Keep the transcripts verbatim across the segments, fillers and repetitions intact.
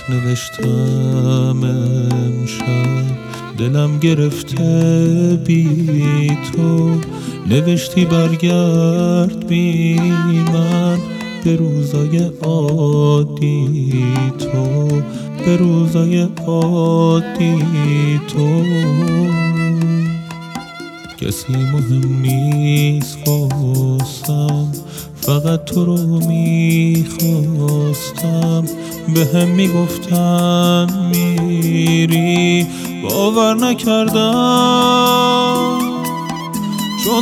نوشتم امشب دلم گرفته بی تو، نوشتی برگرد بی من به روزای عادی تو، به روزای عادی تو. کسی مهم نیست خواستم، فقط تو رو میخواستم. به هم میگفتن میری، باور نکردم چون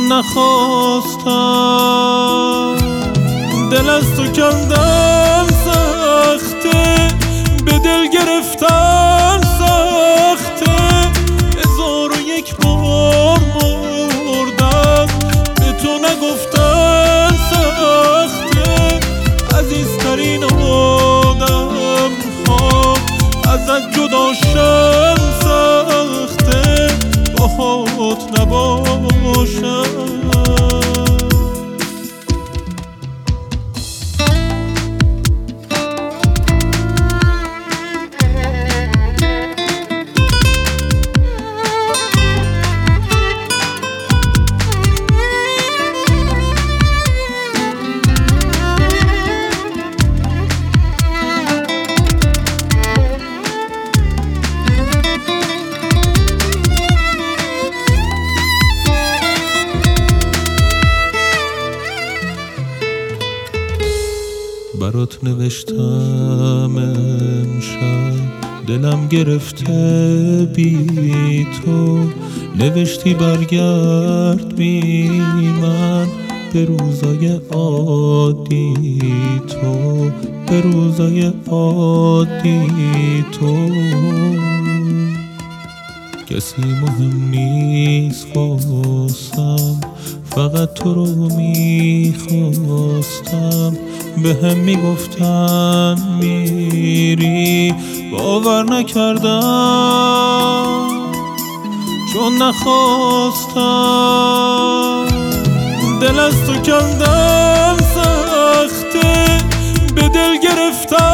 نخواستم. دل از تو کندن سخته، به دل گرفتن سخته. هزار و یک بار مردم، به تو نگفتن سخته. عزیزترین آدم ها ازت جداشن سخته، باهات نباشم. برات نوشتم امشب دلم گرفته بی تو، نوشتی برگرد بی من به روزای عادی تو، به روزای عادی تو. کسی مهم نیست خواستم، فقط تو رو میخواستم. به هم میگفتن میری، باور نکردم چون نخواستم. دل از تو کندن سخته، به دل گرفتن